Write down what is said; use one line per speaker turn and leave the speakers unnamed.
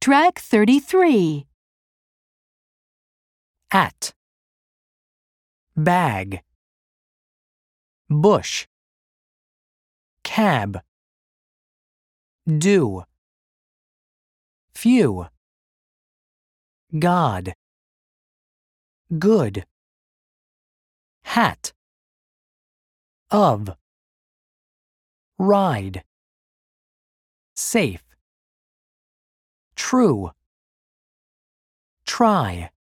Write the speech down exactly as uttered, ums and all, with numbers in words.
Track thirty-three.
At. Bag. Bush. Cab. Do. Few. God. Good. Hat. Of. Ride. Safe. True. Try.